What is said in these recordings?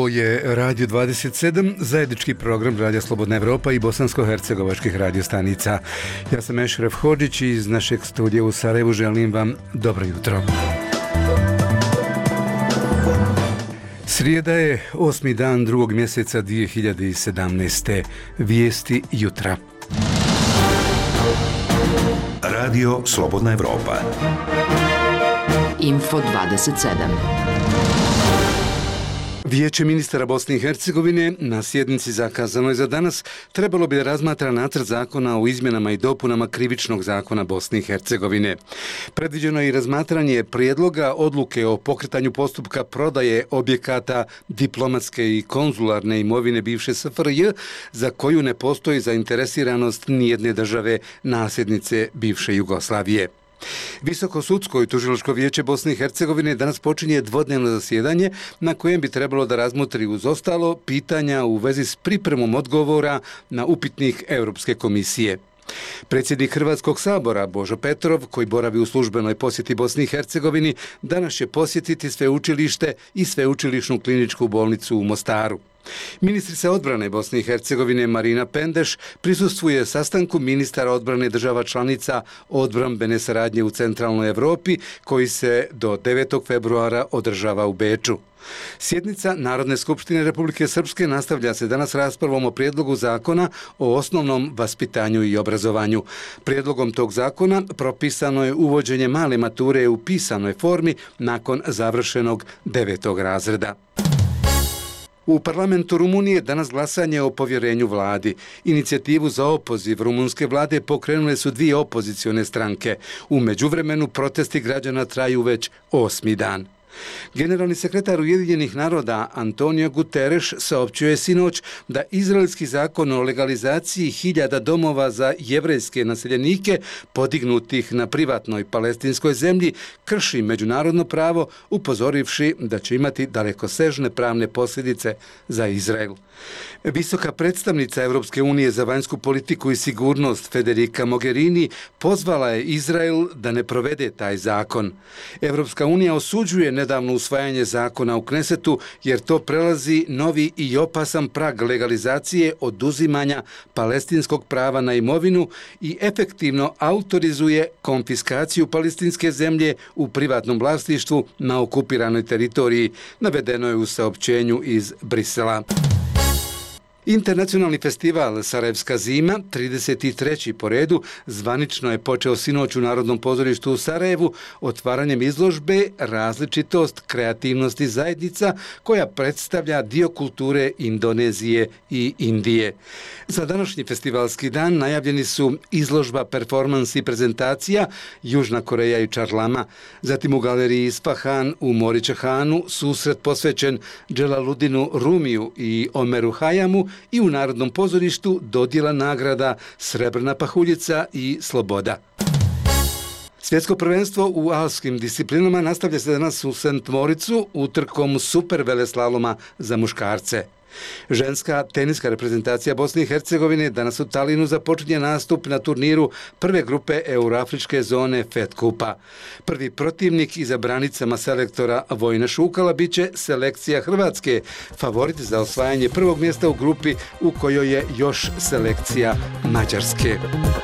je Radio 27, zajednički program Radija Slobodna Evropa i bosansko-hercegovačkih radiostanica. Ja sam Ešref Hodžić i iz našeg studija u Sarajevu želim vam dobro jutro. Srijeda je 8. dan 2. mjeseca 2017. Vijesti jutra. Radio Slobodna Evropa. Info 27. Vijeće ministara Bosne i Hercegovine na sjednici zakazanoj za danas trebalo bi da razmatra nacrt zakona o izmjenama i dopunama krivičnog zakona Bosne i Hercegovine. Predviđeno je i razmatranje prijedloga odluke o pokretanju postupka prodaje objekata diplomatske i konzularne imovine bivše SFRJ za koju ne postoji zainteresiranost nijedne države nasljednice bivše Jugoslavije. Visoko sudsko i tužilačko vijeće Bosne i Hercegovine danas počinje dvodnevno zasjedanje na kojem bi trebalo da razmotri uz ostalo pitanja u vezi s pripremom odgovora na upitnik Europske komisije. Predsjednik Hrvatskog sabora Božo Petrov, koji boravi u službenoj posjeti Bosni i Hercegovini, danas će posjetiti sveučilište i sveučilišnu kliničku bolnicu u Mostaru. Ministrica odbrane Bosne i Hercegovine Marina Pendeš prisustvuje sastanku ministara odbrane država članica odbrambene saradnje u centralnoj Evropi koji se do 9. februara održava u Beču. Sjednica Narodne skupštine Republike Srpske nastavlja se danas raspravom o prijedlogu zakona o osnovnom vaspitanju i obrazovanju. Prijedlogom tog zakona propisano je uvođenje male mature u pisanoj formi nakon završenog 9. razreda. U parlamentu Rumunije danas glasanje o povjerenju vladi. Inicijativu za opoziv rumunske vlade pokrenule su dvije opozicione stranke. U međuvremenu protesti građana traju već 8. dan. Generalni sekretar Ujedinjenih naroda Antonio Guterres saopćuje sinoć da izraelski zakon o legalizaciji 1000 domova za jevrejske naseljenike podignutih na privatnoj palestinskoj zemlji krši međunarodno pravo, upozorivši da će imati dalekosežne pravne posljedice za Izrael. Visoka predstavnica Europske unije za vanjsku politiku i sigurnost Federica Mogherini pozvala je Izrael da ne provede taj zakon. Europska unija osuđuje nedavno usvajanje zakona u Knesetu jer to prelazi novi i opasan prag legalizacije oduzimanja palestinskog prava na imovinu i efektivno autorizuje konfiskaciju palestinske zemlje u privatnom vlasništvu na okupiranoj teritoriji, navedeno je u saopćenju iz Brisela. Internacionalni festival Sarajevska zima, 33. po redu, zvanično je počeo sinoć u Narodnom pozorištu u Sarajevu otvaranjem izložbe Različitost kreativnosti zajednica koja predstavlja dio kulture Indonezije i Indije. Za današnji festivalski dan najavljeni su izložba performans i prezentacija Južna Koreja i Čarlama, zatim u galeriji Isfahan u Moričahanu susret posvećen Dželaludinu Rumiju i Omeru Hajamu i u Narodnom pozorištu dodjela nagrada Srebrna pahuljica i Sloboda. Svjetsko prvenstvo u alpskim disciplinama nastavlja se danas u St. Moricu utrkom super veleslaloma za muškarce. Ženska teniska reprezentacija Bosne i Hercegovine danas u Talinu započinje nastup na turniru prve grupe Euroafričke zone FED Kupa. Prvi protivnik iza branicama selektora Vojina Šukala biće selekcija Hrvatske, favorit za osvajanje prvog mjesta u grupi u kojoj je još selekcija Mađarske.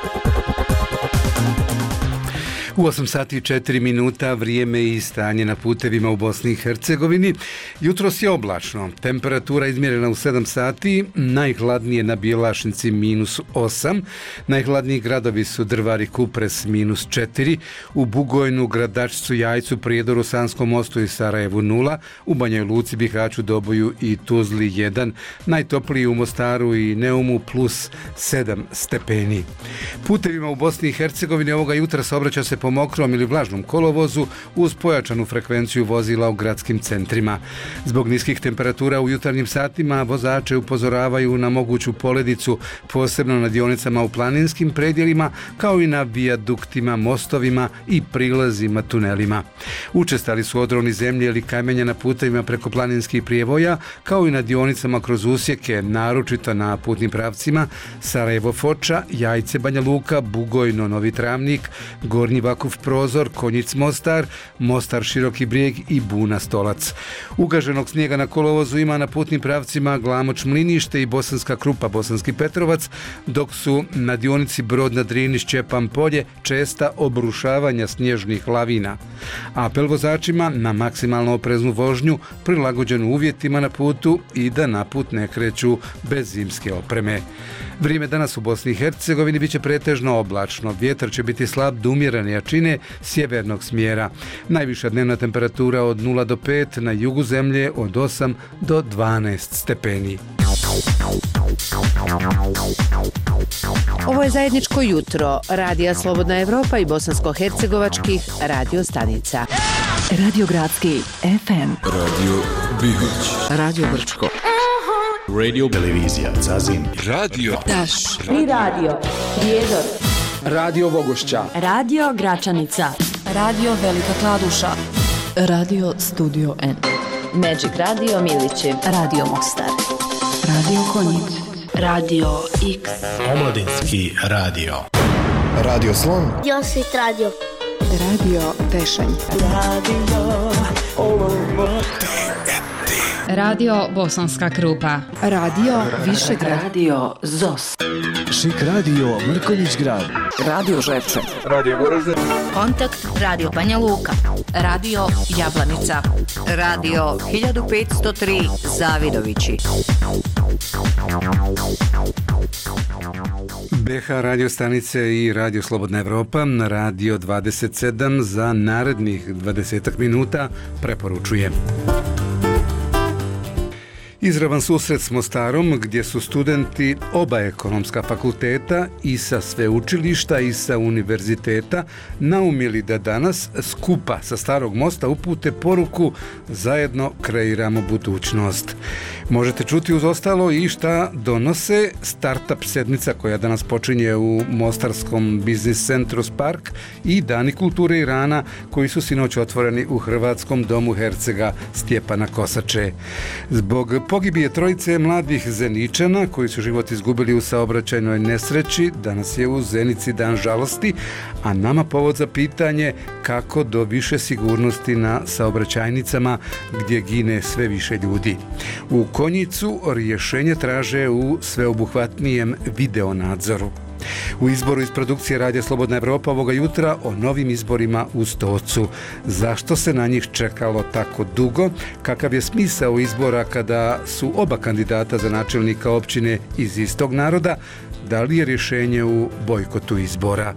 U 8 sati i 4 minuta vrijeme i stanje na putevima u Bosni i Hercegovini. Jutros je oblačno. Temperatura izmjerena u 7 sati, najhladnije na Bjelašnici -8, najhladniji gradovi su Drvar i Kupres -4, u Bugojnu, Gradačcu, Jajcu, Prijedoru, Sanskom mostu i Sarajevu 0, u Banjoj Luci, Bihaću, Doboju i Tuzli 1, najtopliji u Mostaru i Neumu +7 stepeni. Putevima u Bosni i Hercegovini ovoga jutra saobraća se po mokrom ili vlažnom kolovozu uz pojačanu frekvenciju vozila u gradskim centrima. Zbog niskih temperatura u jutarnjim satima vozače upozoravaju na moguću poledicu, posebno na dionicama u planinskim predjelima, kao i na vijaduktima, mostovima i prilazima tunelima. Učestali su odroni zemlje ili kamenja na putevima preko planinskih prijevoja, kao i na dionicama kroz usjeke, naročito na putnim pravcima Sarajevo-Foča, Jajce, Banja Luka, Bugojno, Novi Travnik, Gornji Vakuf, Vakuf Prozor, Konjic Mostar, Mostar Široki Brijeg i Buna Stolac. Ugaženog snijega na kolovozu ima na putnim pravcima Glamoč Mlinište i Bosanska Krupa, Bosanski Petrovac, dok su na dionici Brod na Drini, Šćepan Polje česta obrušavanja snježnih lavina. Apel vozačima na maksimalno opreznu vožnju, prilagođenu uvjetima na putu i da na put ne kreću bez zimske opreme. Vrijeme danas u Bosni i Hercegovini biće pretežno oblačno. Vjetar će biti slab do umjerene jačine sjevernog smjera. Najviša dnevna temperatura od 0 do 5, na jugu zemlje od 8 do 12 stepeni. Ovo je zajedničko jutro Radija Slobodna Evropa i bosansko-hercegovačkih radio stanica. Radio Gradski FM, Radio Bihoć, Radio Brčko, Radio Televizija Zazin, Radio Taš, Tri radio, Prijedor, Radio Vogošća, Radio Gračanica, Radio Velika Kladuša, Radio Studio N, Magic Radio Milići, Radio Mostar, Radio Konjic, Radio X, Omladinski radio, Radio Slon, Josit Radio, Radio Tešanj, Radio Bosanska Krupa, Radio Višegrad, Radio ZOS, Šik radio Mrkonjić Grad, Radio Žepče, Radio Goražde, Kontakt Radio Banja Luka, Radio Jablanica, Radio 1503 Zavidovići, BH radio stanice i Radio Slobodna Evropa na Radio 27 za narednih 20 minuta preporučujem. Izravan susret s Mostarom gdje su studenti oba ekonomska fakulteta i sa sveučilišta i sa univerziteta naumjeli da danas skupa sa Starog mosta upute poruku zajedno kreiramo budućnost. Možete čuti uz ostalo i šta donose Startup sedmica koja danas počinje u Mostarskom biznis centru Spark i Dani kulture Irana koji su sinoć otvoreni u Hrvatskom domu Hercega Stjepana Kosače. Zbog pogibije trojice mladih Zeničana koji su život izgubili u saobraćajnoj nesreći, danas je u Zenici dan žalosti, a nama povod za pitanje kako do više sigurnosti na saobraćajnicama gdje gine sve više ljudi. U Konjicu rješenje traže u sveobuhvatnijem videonadzoru. U izboru iz produkcije Radija Slobodna Evropa ovoga jutra o novim izborima u Stocu. Zašto se na njih čekalo tako dugo? Kakav je smisao izbora kada su oba kandidata za načelnika općine iz istog naroda? Da li je rješenje u bojkotu izbora?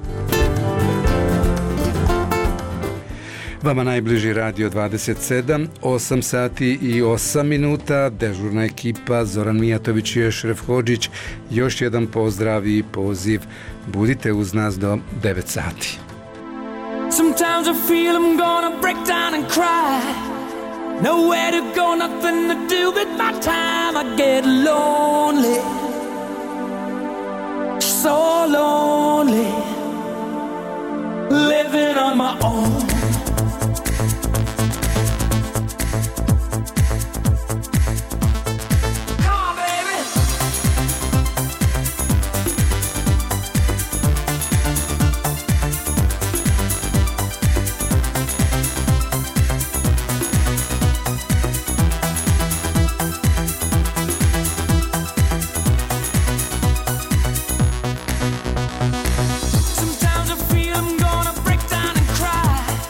Vama najbliži Radio 27, 8 sati i 8 minuta, dežurna ekipa Zoran Mijatović i Ešref Hodžić. Još jedan pozdrav i poziv. Budite uz nas do 9 sati. Sometimes I feel I'm gonna break down and cry. Nowhere to go, nothing to do with my time. I get lonely, so lonely, living on my own. Sometimes I feel I'm gonna break down and cry.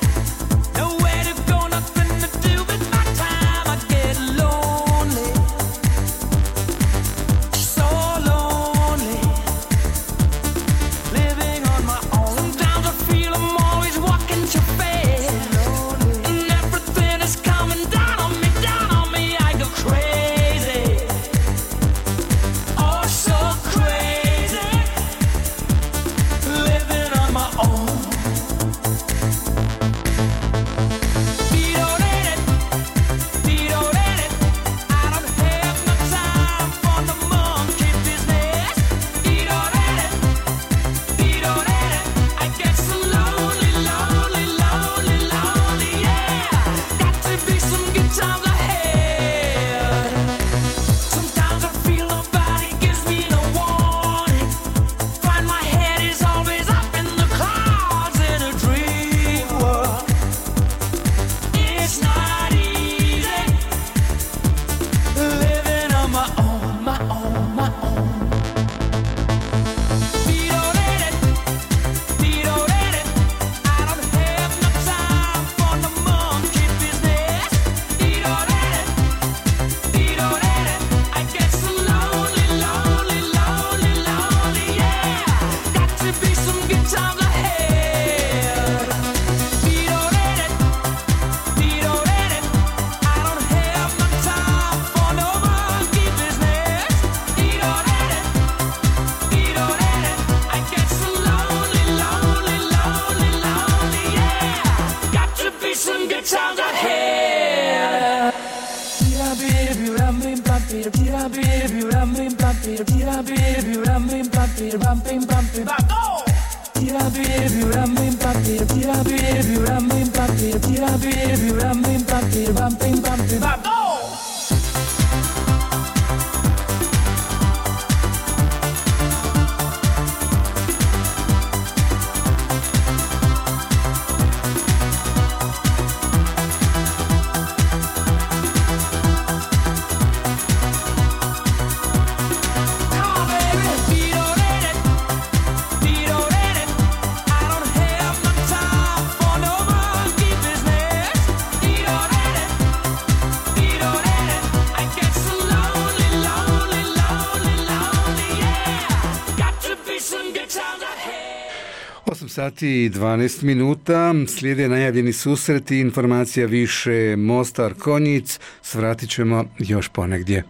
Sati i 12 minuta, slijede najavljeni susreti, informacija više Mostar Konjic, svratit ćemo još ponegdje.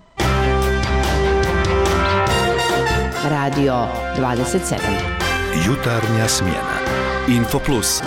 Radio 27. Jutarnja smjena. Info Plus.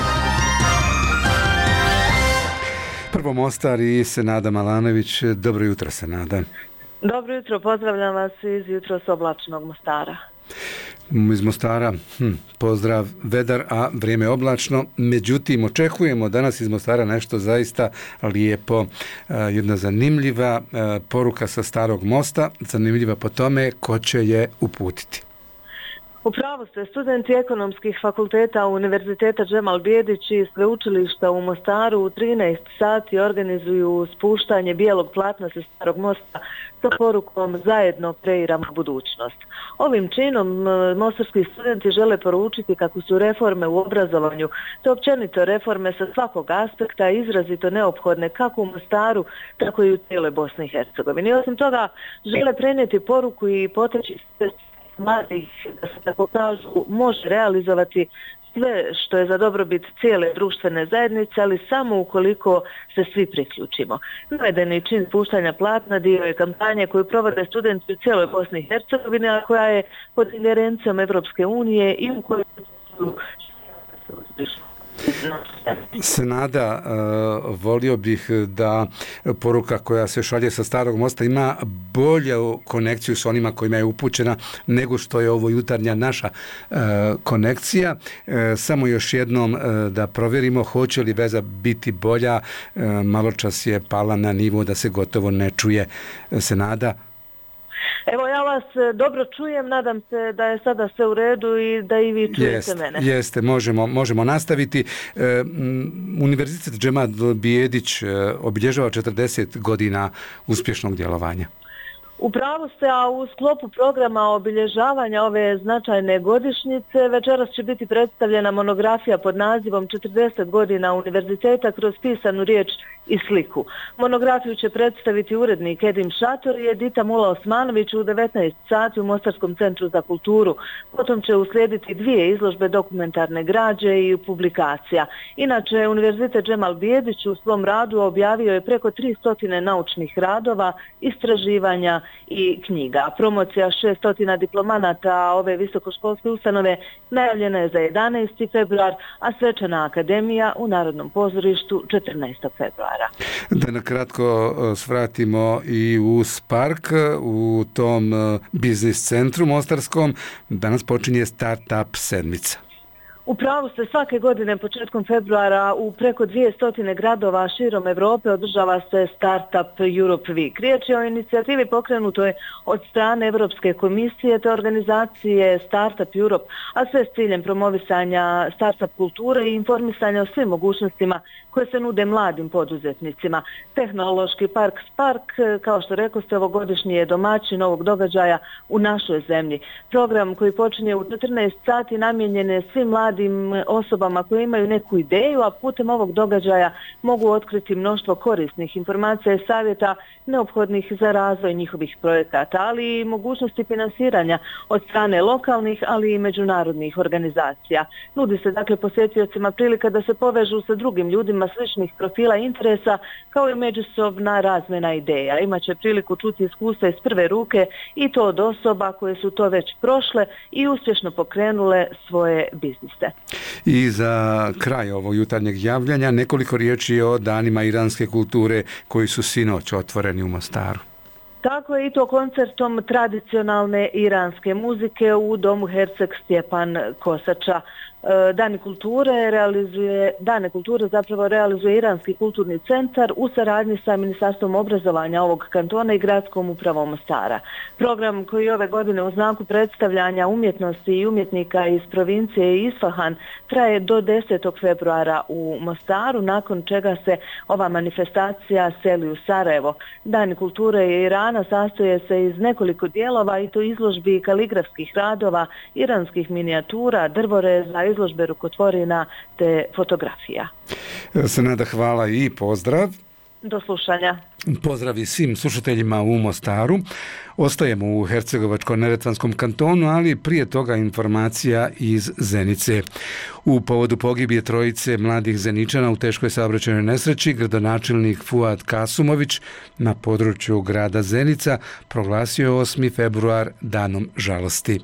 Prvo Mostar i Senada Malanović. Dobro jutro, Senada. Dobro jutro, pozdravljam vas iz jutros oblačnog Mostara. Iz Mostara, pozdrav, vedar, a vrijeme oblačno. Međutim, očekujemo danas iz Mostara nešto zaista lijepo, jedna zanimljiva poruka sa Starog mosta, zanimljiva po tome ko će je uputiti. Upravo ste, studenti ekonomskih fakulteta Univerziteta Džemal Bijedić i Sveučilišta u Mostaru u 13 sati organizuju spuštanje bijelog platna sa Starog mosta sa porukom zajedno kreiramo budućnost. Ovim činom mostarski studenti žele poručiti kako su reforme u obrazovanju te općenito reforme sa svakog aspekta izrazito neophodne kako u Mostaru tako i u cijeloj Bosni i Hercegovini. Osim toga žele prenijeti poruku i poteći mladih, da se tako kažu, može realizovati sve što je za dobrobit cijele društvene zajednice, ali samo ukoliko se svi priključimo. Navedeni čin puštanja platna dio je kampanje koju provode studenti u cijeloj Bosni i Hercegovini, a koja je pod ingerencijom Evropske unije i u kojoj Senada, volio bih da poruka koja se šalje sa Starog mosta ima bolju konekciju s onima kojima je upućena nego što je ovo jutarnja naša konekcija. Samo još jednom da provjerimo hoće li veza biti bolja. Malo čas je pala na nivo da se gotovo ne čuje. Senada. Evo, ja vas dobro čujem, nadam se da je sada sve u redu i da i vi čujete mene. Jeste, možemo nastaviti. Univerzitet Džemal Bijedić obilježava 40 godina uspješnog djelovanja. Upravo ste, a u sklopu programa obilježavanja ove značajne godišnjice večeras će biti predstavljena monografija pod nazivom 40 godina univerziteta kroz pisanu riječ i sliku. Monografiju će predstaviti urednik Edim Šator i Edita Mula Osmanović u 19 sati u Mostarskom centru za kulturu. Potom će uslijediti 2 izložbe dokumentarne građe i publikacija. Inače, Univerzitet Džemal Bijedić u svom radu objavio je preko 300 naučnih radova, istraživanja i knjiga. Promocija 600 diplomanata ove visokoškolske ustanove najavljena je za 11. februar, a svečana akademija u Narodnom pozorištu 14. februara. Da nakratko svratimo i u Spark, u tom biznis centru mostarskom. Danas počinje Startup sedmica. U pravu ste, svake godine početkom februara u preko 200 gradova širom Europe održava se Startup Europe Week. Riječ je o inicijativi pokrenutoj od strane Europske komisije te organizacije Startup Europe, a sve s ciljem promovisanja startup kulture i informisanja o svim mogućnostima koje se nude mladim poduzetnicima. Tehnološki park Spark, kao što rekao ste, ovogodišnji je domaćin ovog događaja u našoj zemlji. Program koji počinje u 14 sati namijenjen je svim mladim osobama koje imaju neku ideju, a putem ovog događaja mogu otkriti mnoštvo korisnih informacija i savjeta neophodnih za razvoj njihovih projekata, ali i mogućnosti finansiranja od strane lokalnih, ali i međunarodnih organizacija. Nudi se dakle posjetiocima prilika da se povežu sa drugim ljudima sličnih profila i interesa, kao i međusobna razmjena ideja. Imaće priliku čuti iskustva iz prve ruke i to od osoba koje su to već prošle i uspješno pokrenule svoje biznise. I za kraj ovog jutarnjeg javljanja nekoliko riječi o danima iranske kulture koji su sinoć otvoreni u Mostaru. Tako je i to koncertom tradicionalne iranske muzike u domu Herceg Stjepan Kosača. Dane kulture zapravo realizuje Iranski kulturni centar u saradnji sa Ministarstvom obrazovanja ovog kantona i Gradskom upravom Mostara. Program koji ove godine u znaku predstavljanja umjetnosti i umjetnika iz provincije Isfahan traje do 10. februara u Mostaru, nakon čega se ova manifestacija seli u Sarajevo. Dani kulture Irana sastoje se iz nekoliko dijelova i to izložbi kaligrafskih radova, iranskih minijatura, drvoreza, izložbe rukotvorina te fotografija. Senada, hvala i pozdrav. Do slušanja. Pozdrav i svim slušateljima u Mostaru. Ostajemo u Hercegovačko-neretvanskom kantonu, ali prije toga informacija iz Zenice. U povodu pogibije trojice mladih Zeničana u teškoj saobraćajnoj nesreći, gradonačelnik Fuad Kasumović na području grada Zenica proglasio je 8. februar danom žalosti.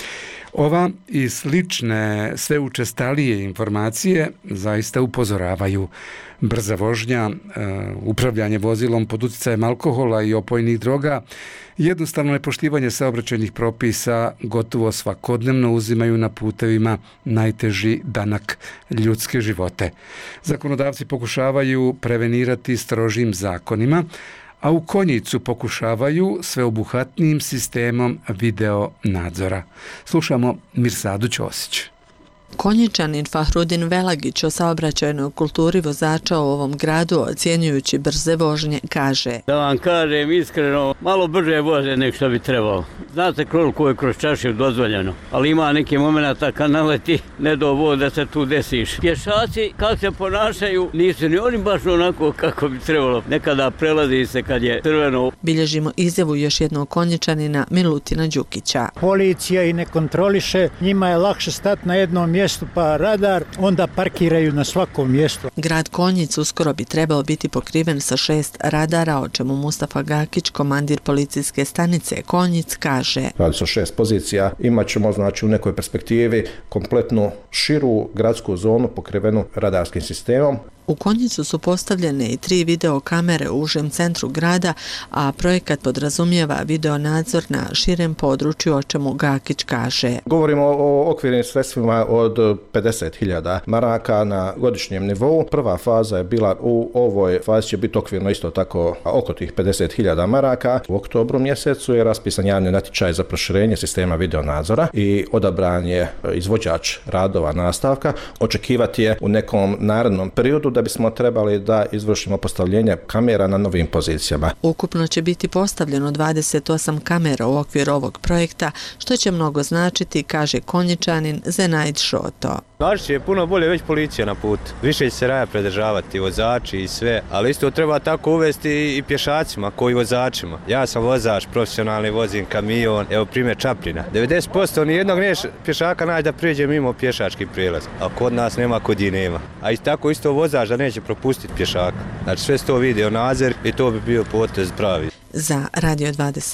Ova i slične sve učestalije informacije zaista upozoravaju. Brza vožnja, upravljanje vozilom pod utjecajem alkohola i opojnih droga, jednostavno nepoštivanje saobraćajnih propisa gotovo svakodnevno uzimaju na putevima najteži danak ljudske živote. Zakonodavci pokušavaju prevenirati strožim zakonima, a u Konjicu pokušavaju sveobuhvatnijim sistemom video nadzora. Slušamo Mirsadu Ćosić. Konjičanin Fahrudin Velagić o saobraćajnoj kulturi vozača u ovom gradu, ocjenjujući brze vožnje, kaže: Da vam kažem iskreno, malo brže voze nek što bi trebalo. Znate koliko je kroz čašiju dozvoljeno, ali ima neki momenta kad naleti ne do vod da se tu desiš. Pješaci kako se ponašaju nisu ni oni baš onako kako bi trebalo. Nekada prelazi se kad je crveno. Bilježimo izjavu još jednog Konjičanina Milutina Đukića. Policija i ne kontroliše, njima je lakše stati na jednom mjestu pa radar, onda parkiraju na svakom mjestu. Grad Konjic uskoro bi trebao biti pokriven sa 6 radara, o čemu Mustafa Gakić, komandir policijske stanice Konjic, kaže: Radi se o 6 pozicija, imat ćemo znači u nekoj perspektivi kompletnu širu gradsku zonu pokrivenu radarskim sistemom. U Konjicu su postavljene i 3 videokamere u užem centru grada, a projekat podrazumijeva videonadzor na širem području, o čemu Gakić kaže: Govorimo o okvirnim sredstvima od 50.000 maraka na godišnjem nivou. Prva faza je bila, u ovoj fazi će biti okvirno isto tako oko tih 50.000 maraka. U oktobru mjesecu je raspisan javni natječaj za proširenje sistema videonadzora i odabran je izvođač radova nastavka. Očekivati je u nekom narednom periodu da bismo trebali da izvršimo postavljenje kamera na novim pozicijama. Ukupno će biti postavljeno 28 kamera u okviru ovog projekta, što će mnogo značiti, kaže Konjičanin Zenajd Šoto. Znači je puno bolje već policija na putu. Više će se raja predržavati, vozači i sve, ali isto treba tako uvesti i pješacima koji vozačima. Ja sam vozač, profesionalni, vozim kamion, evo primjer Čapljina. 90% nijednog pješaka naći da prijeđe mimo pješački prijelaz, a kod nas nema, kod i nema. A i tako isto vozač da neće propustiti pješaka. Znači sve se to video nadzor i to bi bio potez pravi. Za Radio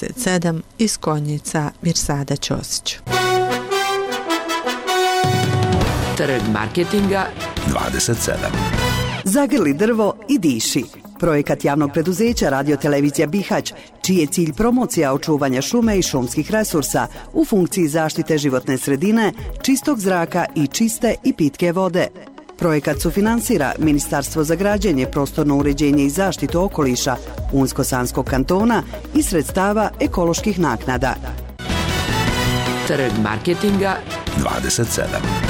27 iz Konjica Mirsada Ćosić. Trg marketinga 27. Zagrli drvo i diši. Projekat javnog preduzeća Radio Televizija Bihać, čiji je cilj promocija očuvanja šume i šumskih resursa u funkciji zaštite životne sredine, čistog zraka i čiste i pitke vode. Projekat sufinansira Ministarstvo za građenje, prostorno uređenje i zaštitu okoliša Unsko-Sanskog kantona i sredstava ekoloških naknada. Trg marketinga 27.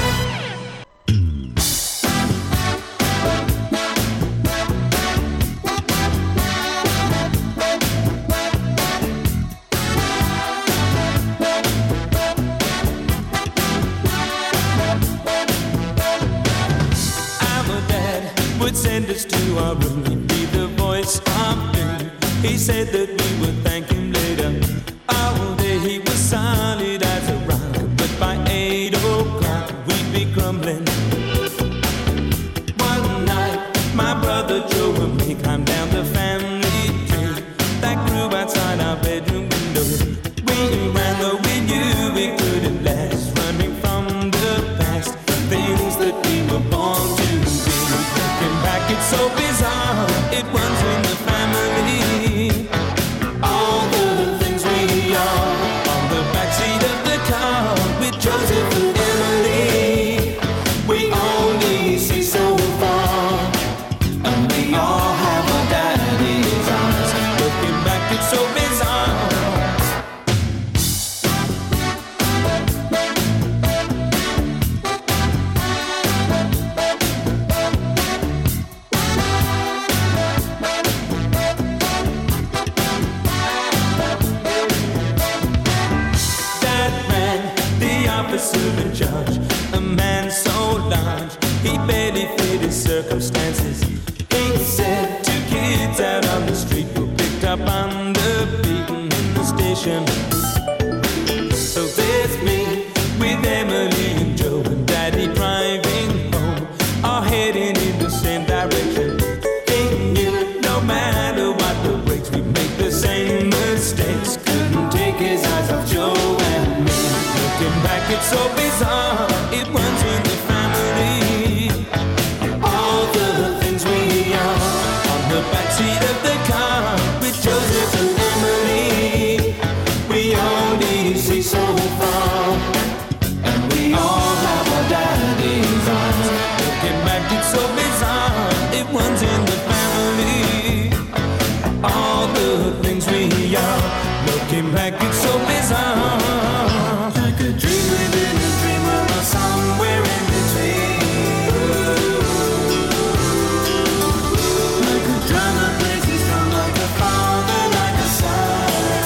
Send us to our room, he'd be the voice of doom. He said that we would thank him later. All day he was solid as a rock, but by 8 o'clock we'd be crumbling. One night my brother Joe and me climbed down the family tree that grew outside our bedroom window. We ran though we knew we couldn't last, running from the past, things that we were born to be. It's so bizarre, it runs in the family. All the officer in charge, a man so large, he barely fit his circumstances. He said 2 kids out on the street were picked up on the beat in the station. So there's me with Emily and Joe and Daddy driving home, all heading in the same direction. He knew no matter what the breaks, we make the same mistakes. Couldn't take his eyes off Joe and me. Looking back, it's so bizarre, it runs in the family. All the things we are on the backseat of the car with Joseph and Emily. We only see so far, and we all have our daddy's arms. Looking back, it's so bizarre, it runs in the family. All the things we are, looking back, it's so bizarre. Like a dream within a dream, or somewhere in between. Like a drama plays is strong, like a father, like a son.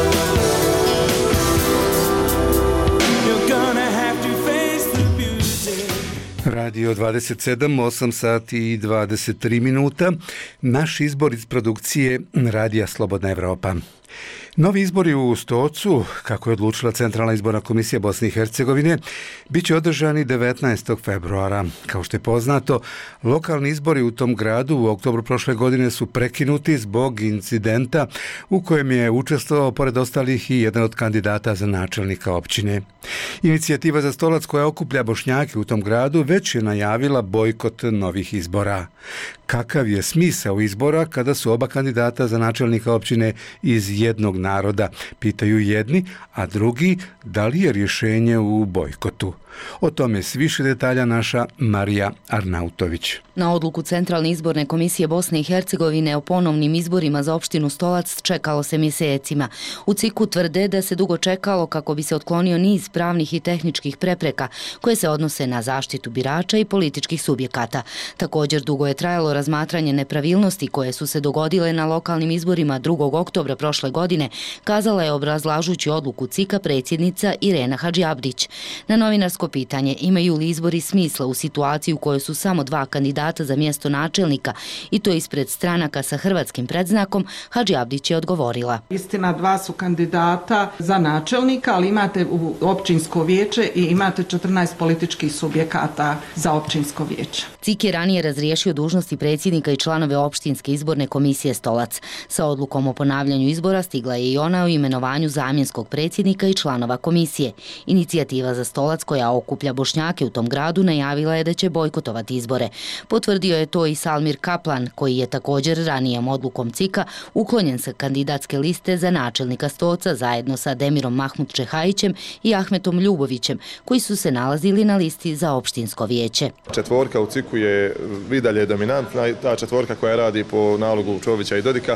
You're gonna have to face the music. Radio 27, 8 sati i 23 minuta. Naš izbor iz produkcije Radija Slobodna Evropa. Novi izbori u Stocu, kako je odlučila Centralna izborna komisija Bosne i Hercegovine, bit će održani 19. februara. Kao što je poznato, lokalni izbori u tom gradu u oktobru prošle godine su prekinuti zbog incidenta u kojem je učestvovao pored ostalih i jedan od kandidata za načelnika općine. Inicijativa za Stolac, koja okuplja Bošnjake u tom gradu, već je najavila bojkot novih izbora. Kakav je smisao izbora kada su oba kandidata za načelnika općine iz jednog naroda, pitaju jedni, a drugi da li je rješenje u bojkotu. O tome s više detalja naša Marija Arnautović. Na odluku Centralne izborne komisije Bosne i Hercegovine o ponovnim izborima za opštinu Stolac čekalo se mjesecima. U CIK-u tvrde da se dugo čekalo kako bi se otklonio niz pravnih i tehničkih prepreka koje se odnose na zaštitu birača i političkih subjekata. Također dugo je trajalo razmatranje nepravilnosti koje su se dogodile na lokalnim izborima 2. oktobra prošle godine, kazala je obrazlažući odluku CIK-a predsjednica Irena Hadžiabdić. Na novinarsko pitanje imaju li izbori smisla u situaciji u kojoj su samo 2 kandidata za mjesto načelnika i to ispred stranaka sa hrvatskim predznakom, Hadžiabdić je odgovorila. Istina, 2 su kandidata za načelnika, ali imate u općinsko vijeće i imate 14 političkih subjekata za općinsko vijeće. CIK je ranije razriješio dužnosti predsjednika i članove opštinske izborne komisije Stolac. Sa odlukom o ponavljanju izbora stigla je i ona o imenovanju zamjenskog predsjednika i članova komisije. Inicijativa za Stolac, koja okuplja Bošnjake u tom gradu, najavila je da će bojkotovati izbore. Potvrdio je to i Salmir Kaplan, koji je također ranijom odlukom CIK-a uklonjen sa kandidatske liste za načelnika Stoca zajedno sa Demirom Mahmud Čehajićem i Ahmetom Ljubovićem, koji su se nalazili na listi za opštinsko vijeće. Četvorka u CIK-u je i dalje dominantna, ta četvorka koja radi po nalogu Čovića i Dodika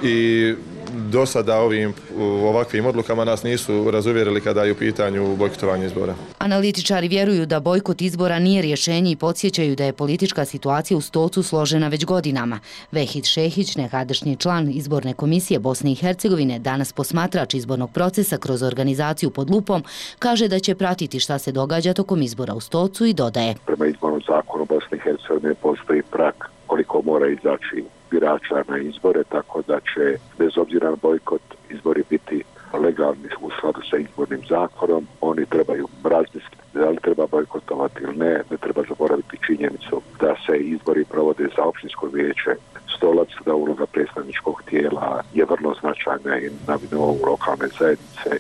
i do sada ovakvim odlukama nas nisu razuvjerili kada je u pitanju bojkotovanje izbora. Analitičari vjeruju da bojkot izbora nije rješenje i podsjećaju da je politička situacija u Stocu složena već godinama. Vehid Šehić, nekadašnji član izborne komisije Bosne i Hercegovine, danas posmatrač izbornog procesa kroz organizaciju pod lupom, kaže da će pratiti šta se događa tokom izbora u Stocu i dodaje. Prema izbornom zakonu Bosne i Hercegovine postoji prag koliko mora izaći birača na izbore, tako da će bez obzira na bojkot izbori biti legalni u skladu sa izbornim zakonom. Oni trebaju razmisliti da li treba bojkotovati ili ne. Ne treba zaboraviti činjenicu da se izbori provode za općinsko vijeće Stolac, da uloga predstavničkog tijela je vrlo značajna i na nivou lokalne zajednice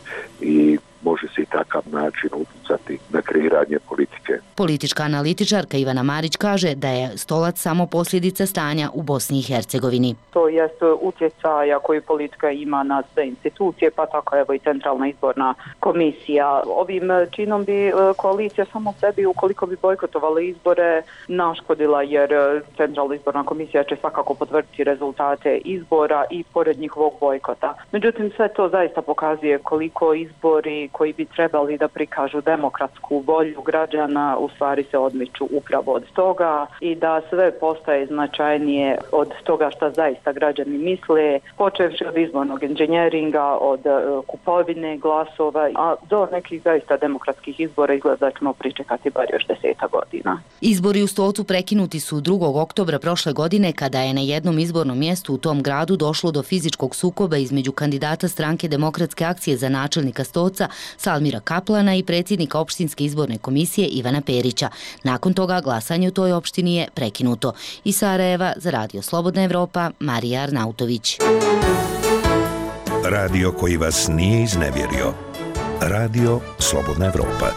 i može se i takav način utjecati na kreiranje politike. Politička analitičarka Ivana Marić kaže da je Stolac samo posljedica stanja u Bosni i Hercegovini. To jest utjecaja koji politika ima na sve institucije, pa tako evo i Centralna izborna komisija. Ovim činom bi koalicija samo sebi, ukoliko bi bojkotovala izbore, naškodila, jer Centralna izborna komisija će svakako potvrditi rezultate izbora i pored njihovog bojkota. Međutim, sve to zaista pokazuje koliko izbori koji bi trebali da prikažu demokratsku volju građana u stvari se odmiču upravo od toga i da sve postaje značajnije od toga što zaista građani misle, počevši od izbornog inženjeringa, od kupovine glasova, a do nekih zaista demokratskih izbora izgleda ćemo pričekati bar još 10 godina. Izbori u Stolcu prekinuti su 2. oktobra prošle godine kada je na jednom izbornom mjestu u tom gradu došlo do fizičkog sukoba između kandidata stranke Demokratske akcije za načelnika Stolca Salmira Kaplana i predsjednika opštinske izborne komisije Ivana Perića. Nakon toga glasanje u toj opštini je prekinuto. Iz Sarajeva za Radio Slobodna Evropa, Marija Arnautović. Radio koji vas nije iznevjerio. Radio Slobodna Evropa.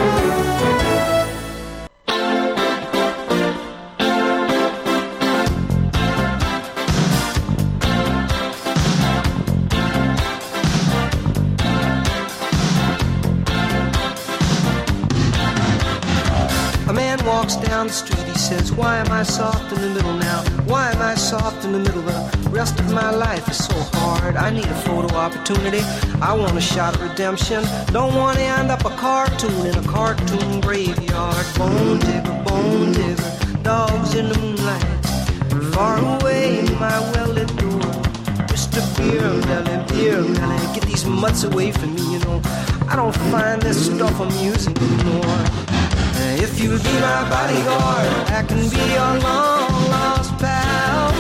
Down the street, he says, why am I soft in the middle now? Why am I soft in the middle? The rest of my life is so hard. I need a photo opportunity. I want a shot at redemption. Don't want to end up a cartoon in a cartoon graveyard. Bone digger, dogs in the moonlight. Far away, my well-lit door. Mr. Beer Melly, get these mutts away from me, you know. I don't find this stuff amusing anymore. If you'll be my bodyguard, I can be your long-lost pal.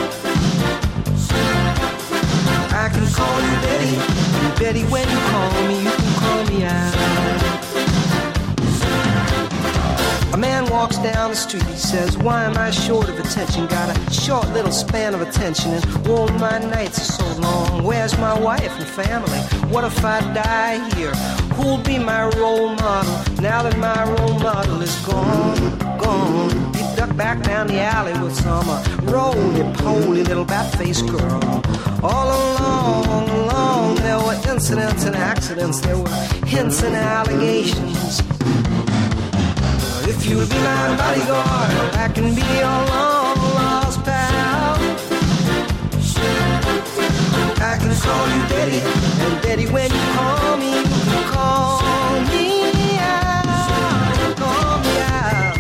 I can call you Betty, and Betty, when you call me, you can call me out. A man walks down the street, he says, why am I short of attention? Got a short little span of attention, and oh, my nights are so long. Where's my wife and family? What if I die here? Who'll be my role model now that my role model is gone? He ducked back down the alley with some roly-poly little bat-faced girl. All along, there were incidents and accidents, there were hints and allegations. If you'll be my bodyguard, I can be your long-lost pal. I can call you Betty, and Betty, when you call me, you can call me out, call me out.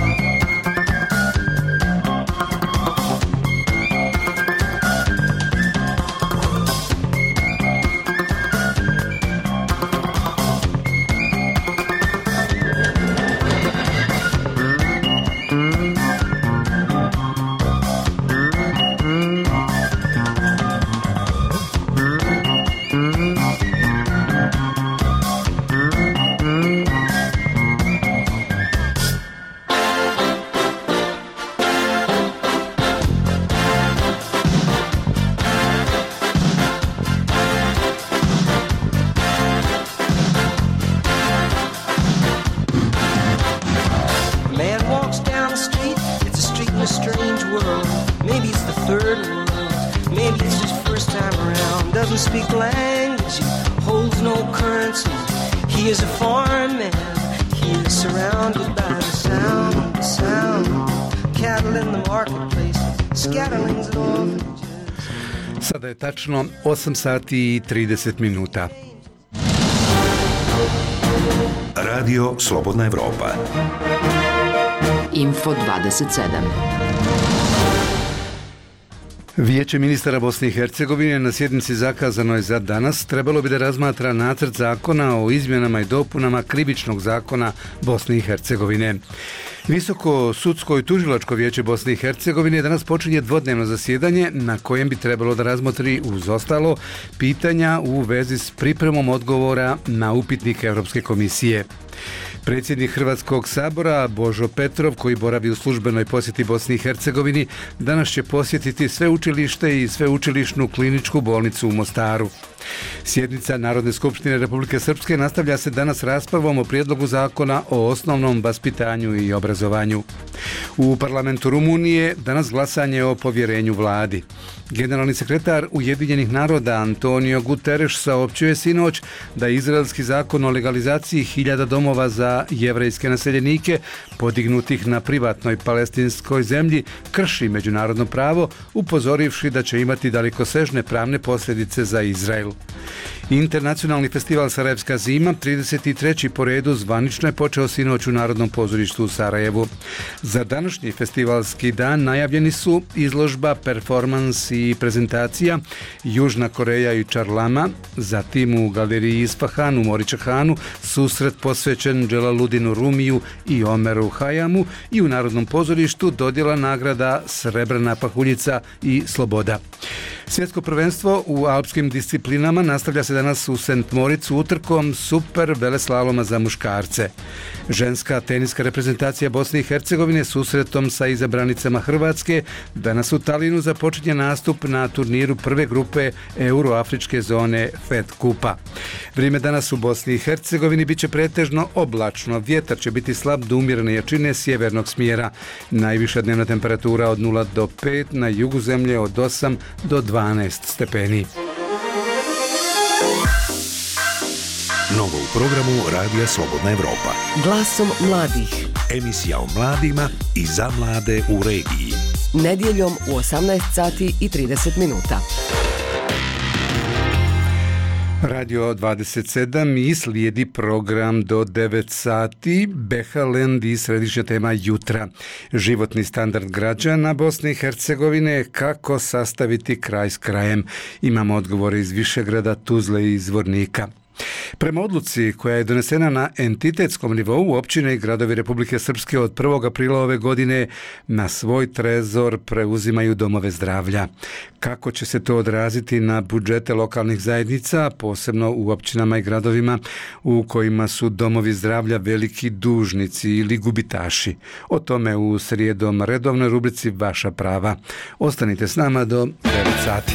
Sada je tačno 8 sati i 30 minuta. Radio Slobodna Evropa. Info 27. Vijeće ministara Bosne i Hercegovine na sjednici zakazanoj za danas trebalo bi da razmatra nacrt zakona o izmjenama i dopunama Krivičnog zakona Bosne i Hercegovine. Visoko sudsko i tužilačko vijeće Bosne i Hercegovine danas počinje dvodnevno zasjedanje na kojem bi trebalo da razmotri uz ostalo pitanja u vezi s pripremom odgovora na upitnik Europske komisije. Predsjednik Hrvatskog sabora Božo Petrov, koji boravi u službenoj posjeti Bosni i Hercegovini, danas će posjetiti sveučilište i sveučilišnu kliničku bolnicu u Mostaru. Sjednica Narodne skupštine Republike Srpske nastavlja se danas raspravom o prijedlogu zakona o osnovnom vaspitanju i obrazovanju. U parlamentu Rumunije danas glasanje o povjerenju vladi. Generalni sekretar Ujedinjenih naroda Antonio Guterres saopćuje sinoć da izraelski zakon o legalizaciji 1000 domova za za jevrejske naseljenike podignutih na privatnoj palestinskoj zemlji krši međunarodno pravo, upozorivši da će imati dalekosežne pravne posljedice za Izrael. Internacionalni festival Sarajevska zima, 33. po redu, zvanično je počeo sinoć u Narodnom pozorištu u Sarajevu. Za današnji festivalski dan najavljeni su izložba, performans i prezentacija Južna Koreja i Čarlama, zatim u galeriji Isfahan u Moričahanu susret posvećen Dželaludinu Rumiju i Omeru Hajamu i u Narodnom pozorištu dodjela nagrada Srebrna pahuljica i Sloboda. Svjetsko prvenstvo u alpskim disciplinama nastavlja se danas u St. Moricu utrkom super veleslaloma za muškarce. Ženska teniska reprezentacija Bosne i Hercegovine susretom sa izabranicama Hrvatske danas u Talinu započinje nastup na turniru prve grupe Euroafričke zone FED Kupa. Vrijeme danas u Bosni i Hercegovini bit će pretežno oblačno, vjetar će biti slab do umjerene jačine sjevernog smjera. Najviša dnevna temperatura od 0 do 5, na jugu zemlje od 8 do 12 stepeni. Novo u programu Radija Slobodna Evropa. Glasom mladih. Emisija o mladima i za mlade u regiji. Nedjeljom u 18 sati i 30 minuta. Radio 27 i slijedi program do 9 sati, Behalend i središnja tema jutra. Životni standard građana Bosne i Hercegovine, kako sastaviti kraj s krajem. Imamo odgovore iz Višegrada, Tuzle i Zvornika. Prema odluci koja je donesena na entitetskom nivou, općine i gradovi Republike Srpske od 1. aprila ove godine na svoj trezor preuzimaju domove zdravlja. Kako će se to odraziti na budžete lokalnih zajednica, posebno u općinama i gradovima u kojima su domovi zdravlja veliki dužnici ili gubitaši? O tome u srijedom redovnoj rubrici Vaša prava. Ostanite s nama do 9 sati.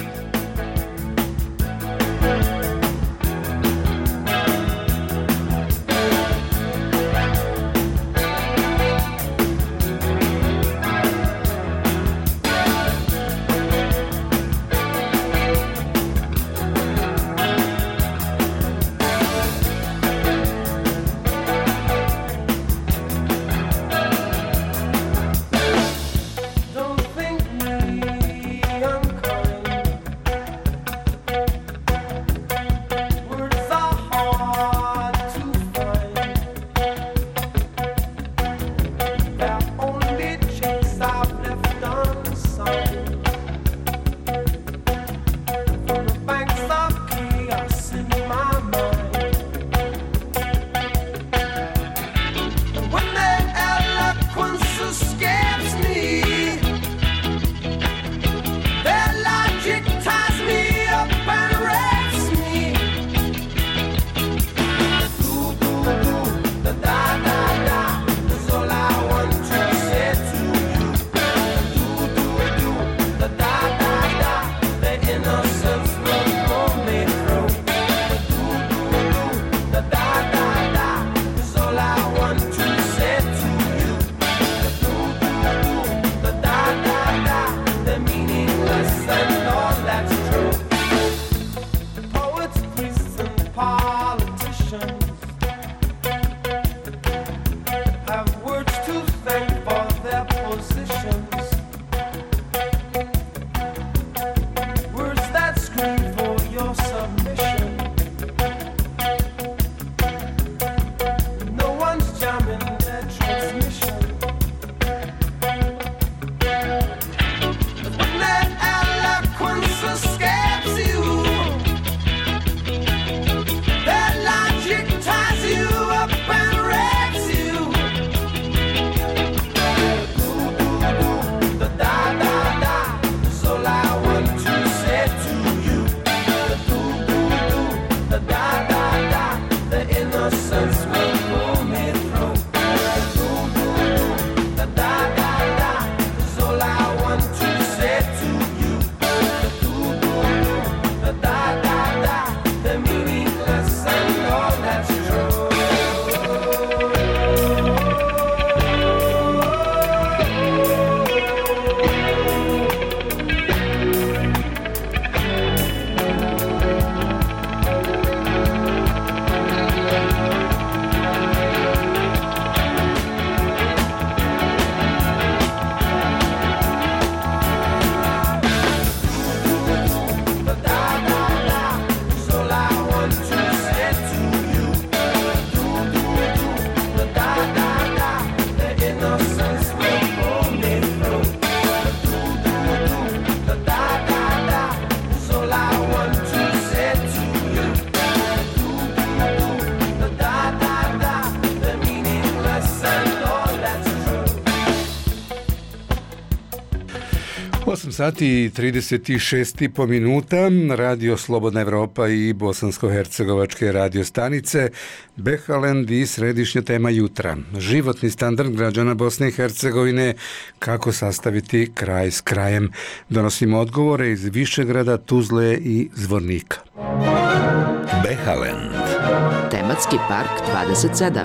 8 sati i 36,5 minuta, Radio Slobodna Evropa i bosansko-hercegovačke radio stanice, Behalend i središnja tema jutra. Životni standard građana Bosne i Hercegovine, kako sastaviti kraj s krajem. Donosimo odgovore iz Višegrada, Tuzle i Zvornika. Behalend. Tematski park 27.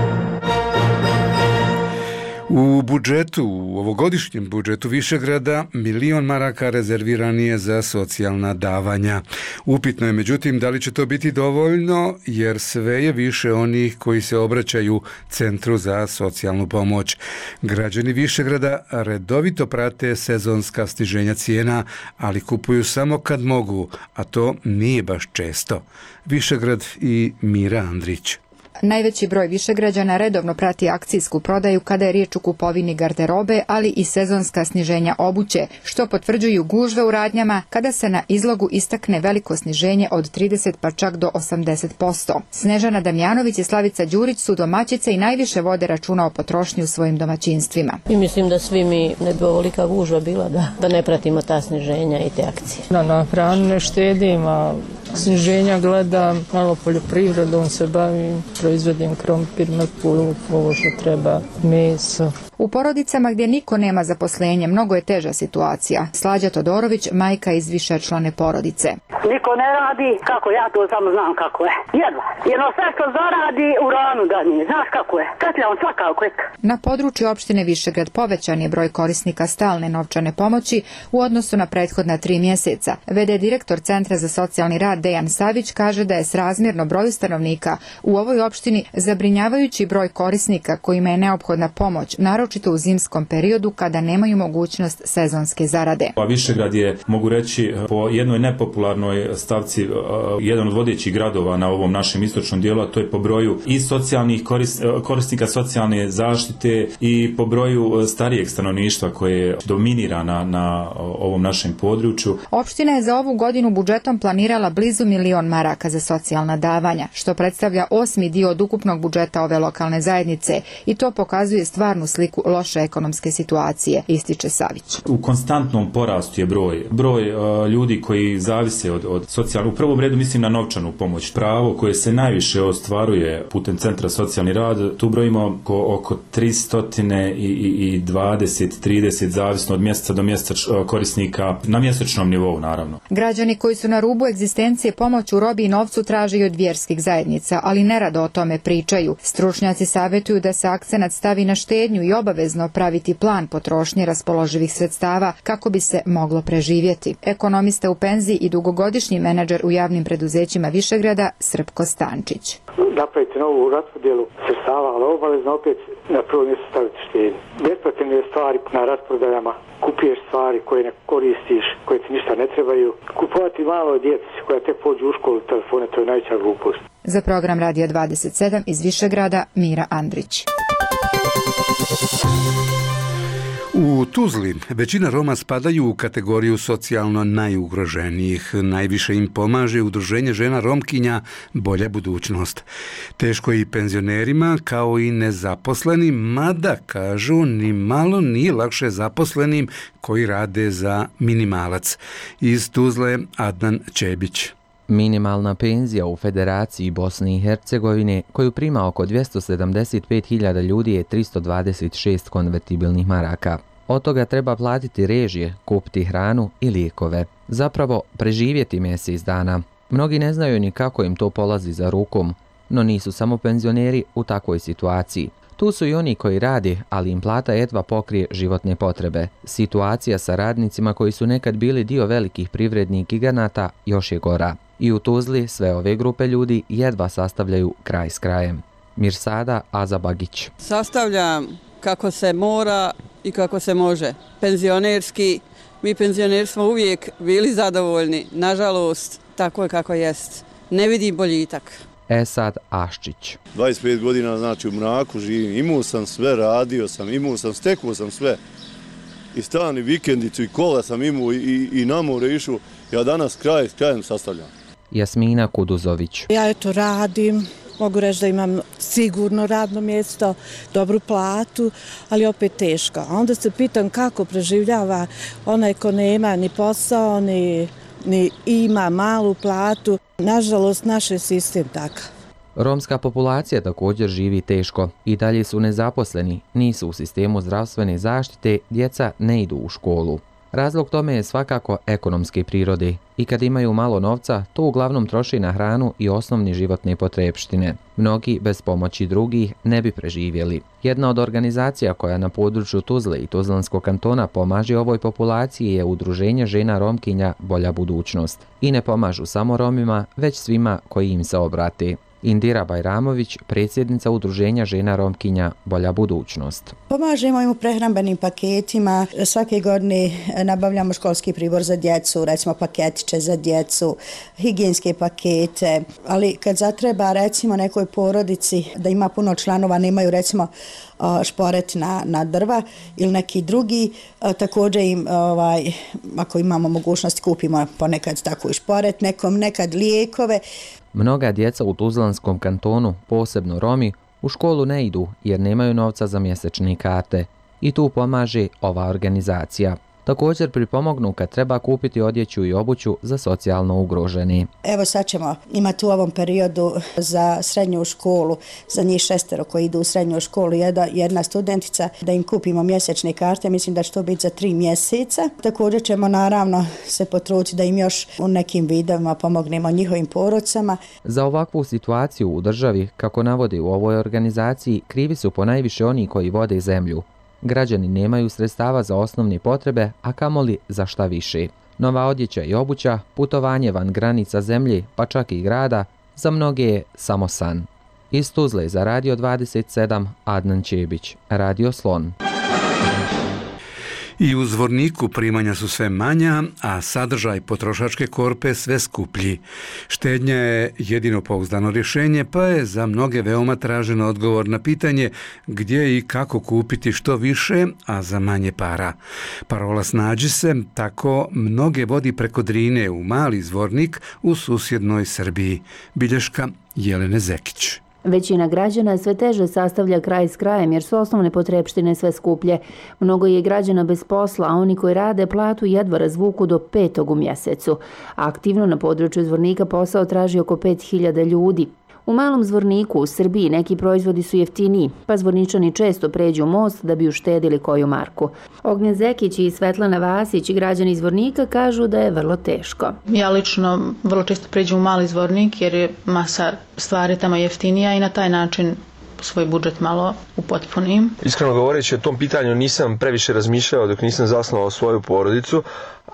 U budžetu, u ovogodišnjem budžetu Višegrada, 1.000.000 maraka rezerviran je za socijalna davanja. Upitno je međutim da li će to biti dovoljno, jer sve je više onih koji se obraćaju Centru za socijalnu pomoć. Građani Višegrada redovito prate sezonska sniženja cijena, ali kupuju samo kad mogu, a to nije baš često. Višegrad i Mira Andrić. Najveći broj Višegrađana redovno prati akcijsku prodaju kada je riječ o kupovini garderobe, ali i sezonska sniženja obuće, što potvrđuju gužve u radnjama kada se na izlogu istakne veliko sniženje od 30 pa čak do 80%. Snežana Damjanović i Slavica Đurić su domaćice i najviše vode računa o potrošnji u svojim domaćinstvima. I mislim da svi mi ne bi ovolika gužva bila da ne pratimo ta sniženja i te akcije. Na hranu ne štedim, a sniženja gledam, malo poljoprivredom se bavim, proizvodim krompir, mrkvu, ovo što treba, meso. U porodicama gdje niko nema zaposlenje, mnogo je teža situacija. Slađa Todorović, majka iz višečlane porodice. Niko ne radi, kako ja to samo znam kako je. Jedva. Jedno sve što zaradi u ranu da nije. Znaš kako je? Petljam svakako. Na području opštine Višegrad povećan je broj korisnika stalne novčane pomoći u odnosu na prethodna 3 mjeseca. V.d. direktor Centra za socijalni rad Dejan Savić kaže da je srazmjerno broju stanovnika u ovoj opštini zabrinjavajući broj korisnika kojima je neophodna pomoć, naročito u zimskom periodu kada nemaju mogućnost sezonske zarade. Višegrad je, mogu reći, po jednoj nepopularnoj stavci jedan od vodećih gradova na ovom našem istočnom dijelu, a to je po broju i socijalnih korisnika socijalne zaštite i po broju starijeg stanovništva koje dominira na ovom našem području. Opština je za ovu godinu budžetom planirala blizu 1.000.000 maraka za socijalna davanja, što predstavlja 8. dio od ukupnog budžeta ove lokalne zajednice i to pokazuje stvarnu sliku loše ekonomske situacije, ističe Savić. U konstantnom porastu je broj ljudi koji zavise od socijalne, u prvom redu mislim na novčanu pomoć. Pravo koje se najviše ostvaruje putem Centra socijalni rad, tu brojimo oko 320-30, zavisno od mjeseca do mjeseca korisnika na mjesečnom nivou, naravno. Građani koji su na rubu egzistencije pomoć u robi i novcu traže i od vjerskih zajednica, ali nerado o tome pričaju. Stručnjaci savjetuju da se akcenat stavi na štednju i obavezno praviti plan potrošnje raspoloživih sredstava kako bi se moglo preživjeti. Ekonomista u penziji i dugogodišnji menadžer u javnim preduzećima Višegrada Srpko Stančić. Napraviti novu raspodjelu sredstava, ali obavezno opet na prvo mjesto staviti štednju. Besplatne stvari na rasprodajama, kupuješ stvari koje ne koristiš, koje ti ništa ne trebaju. Kupovati malo djeci koja te pođu u školu telefone, to je najveća glupost. Za program Radija 27 iz Višegrada, Mira Andrić. U Tuzli većina Roma spadaju u kategoriju socijalno najugroženijih. Najviše im pomaže udruženje žena Romkinja Bolja budućnost. Teško je i penzionerima kao i nezaposlenim, mada kažu ni malo nije lakše zaposlenim koji rade za minimalac. Iz Tuzle Adnan Čebić. Minimalna penzija u Federaciji Bosne i Hercegovine, koju prima oko 275.000 ljudi, je 326 konvertibilnih maraka. Od toga treba platiti režije, kupiti hranu i lijekove. Zapravo, preživjeti mjesec dana. Mnogi ne znaju ni kako im to polazi za rukom, no nisu samo penzioneri u takvoj situaciji. Tu su i oni koji rade, ali im plata jedva pokrije životne potrebe. Situacija sa radnicima koji su nekad bili dio velikih privrednih giganata još je gora. I u Tuzli sve ove grupe ljudi jedva sastavljaju kraj s krajem. Mirsada Azabagić. Sastavljam kako se mora i kako se može. Penzionerski, mi penzioneri smo uvijek bili zadovoljni. Nažalost, tako je kako jest. Ne vidim boljitak. Esad Aščić. 25 godina znači u mraku živim, imao sam sve, radio sam, stekao sam sve. I stan, i vikendicu, i kola sam imao, i na more išao. Ja danas kraj s krajem sastavljam. Jasmina Kuduzović. Ja radim, Mogu reći da imam sigurno radno mjesto, dobru platu, ali opet teško. A onda se pitam kako preživljava onaj ko nema ni posao, ni ima malu platu. Nažalost, naš je sistem takav. Romska populacija također živi teško. I dalje su nezaposleni, nisu u sistemu zdravstvene zaštite, djeca ne idu u školu. Razlog tome je svakako ekonomske prirode i kad imaju malo novca, to uglavnom troši na hranu i osnovne životne potrepštine. Mnogi bez pomoći drugih ne bi preživjeli. Jedna od organizacija koja na području Tuzle i Tuzlanskog kantona pomaže ovoj populaciji je Udruženje žena Romkinja Bolja budućnost. I ne pomažu samo Romima, već svima koji im se obrate. Indira Bajramović, predsjednica Udruženja žena Romkinja Bolja budućnost. Pomažemo im u prehrambenim paketima. Svake godine nabavljamo školski pribor za djecu, recimo paketiće za djecu, higijenske pakete, ali kad zatreba recimo nekoj porodici da ima puno članova, nemaju recimo šporet na drva ili neki drugi, također im, ako imamo mogućnost, kupimo ponekad tako i šporet, nekad lijekove. Mnoga djeca u Tuzlanskom kantonu, posebno Romi, u školu ne idu jer nemaju novca za mjesečne karte. I tu pomaže ova organizacija. Također pripomognu kad treba kupiti odjeću i obuću za socijalno ugroženi. Evo sad ćemo imati u ovom periodu za srednju školu, za njih 6 koji idu u srednju školu, jedna studentica, da im kupimo mjesečne karte, mislim da će to biti za 3 mjeseca. Također ćemo naravno se potruditi da im još u nekim vidovima pomognemo njihovim porodicama. Za ovakvu situaciju u državi, kako navode u ovoj organizaciji, krivi su ponajviše oni koji vode zemlju. Građani nemaju sredstava za osnovne potrebe, a kamoli za šta više. Nova odjeća i obuća, putovanje van granica zemlje, pa čak i grada, za mnoge je samo san. Iz Tuzle za Radio 27, Adnan Čebić, Radio Slon. I u Zvorniku primanja su sve manja, a sadržaj potrošačke korpe sve skuplji. Štednja je jedino pouzdano rješenje, pa je za mnoge veoma tražen odgovor na pitanje gdje i kako kupiti što više, a za manje para. Parola Snađi se tako mnoge vodi preko Drine u Mali Zvornik u susjednoj Srbiji. Bilješka Jelene Zekić. Većina građana sve teže sastavlja kraj s krajem jer su osnovne potrepštine sve skuplje. Mnogo je građana bez posla, a oni koji rade platu jedva razvuku do 5. u mjesecu. Aktivno na području Zvornika posao traži oko 5000 ljudi. U Malom Zvorniku u Srbiji neki proizvodi su jeftiniji, pa Zvorničani često pređu most da bi uštedili koju marku. Ognjen Zekić i Svetlana Vasić, građani iz Zvornika, kažu da je vrlo teško. Ja lično vrlo često pređem u Mali Zvornik jer je masa stvari tamo jeftinija i na taj način svoj budžet malo upotpunim. Iskreno govoreći, o tom pitanju nisam previše razmišljao dok nisam zasnovao svoju porodicu,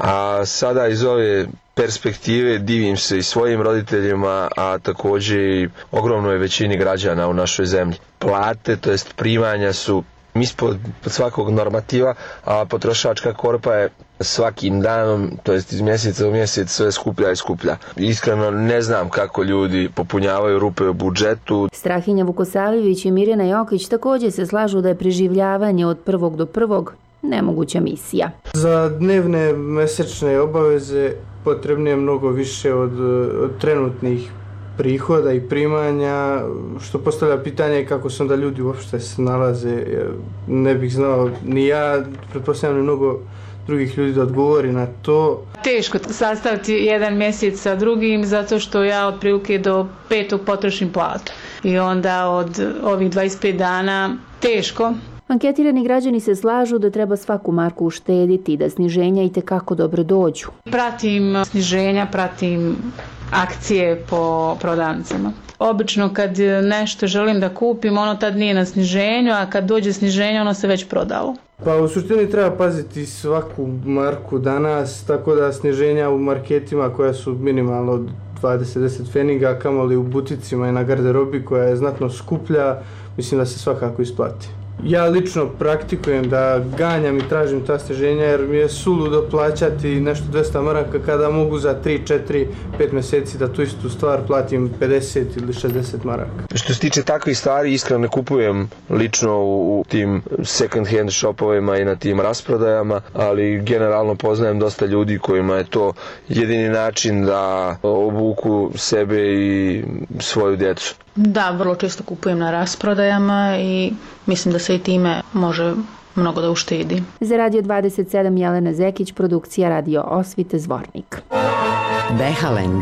a sada iz ove perspektive divim se i svojim roditeljima, a također i ogromnoj većini građana u našoj zemlji. Plate, to jest primanja su ispod svakog normativa, a potrošačka korpa je svakim danom, to jest iz mjeseca u mjesec, sve skuplja i skuplja. Iskreno ne znam kako ljudi popunjavaju rupe u budžetu. Strahinja Vukosavljević i Mirjana Jokić također se slažu da je preživljavanje od 1. do 1. nemoguća misija. Za dnevne mesečne obaveze potrebno je mnogo više od trenutnih prihoda i primanja, što postavlja pitanje kako se onda ljudi uopšte se nalaze. Ne bih znao ni ja, pretpostavljam mnogo drugih ljudi da odgovori na to. Teško sastaviti jedan mjesec sa drugim zato što ja otprilike do 5. potrošim platu i onda od ovih 25 dana teško. Anketirani građani se slažu da treba svaku marku uštediti i da sniženja itekako dobro dođu. Pratim sniženja, pratim akcije po prodavnicama. Obično kad nešto želim da kupim, ono tad nije na sniženju, a kad dođe sniženje, ono se već prodalo. Pa u suštini treba paziti svaku marku danas, tako da sniženja u marketima koja su minimalno od 20-10 pfeniga, kamoli u buticima i na garderobi koja je znatno skuplja, mislim da se svakako isplati. Ja lično praktikujem da ganjam i tražim ta sniženja jer mi je suludo plaćati nešto 200 maraka kada mogu za 3, 4, 5 mjeseci da tu istu stvar platim 50 ili 60 maraka. Što se tiče takvih stvari, iskreno ne kupujem lično u tim second hand shopovima i na tim rasprodajama, ali generalno poznajem dosta ljudi kojima je to jedini način da obuku sebe i svoju djecu. Da, vrlo često kupujem na rasprodajama i mislim da se i time može mnogo da uštedi. Za Radio 27 Jelena Zekić, produkcija Radio Osvite Zvornik. Behalend.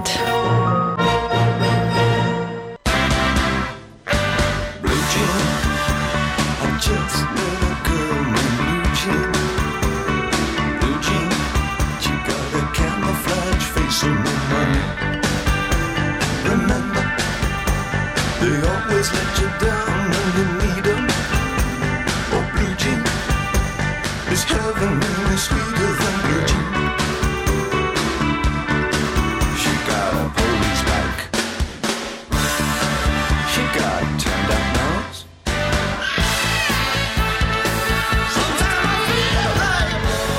Always let you down when you need them. Oh, blue jean is heaven really sweeter than blue jean. She got a police bike. She got turned up nose. Sometimes I feel like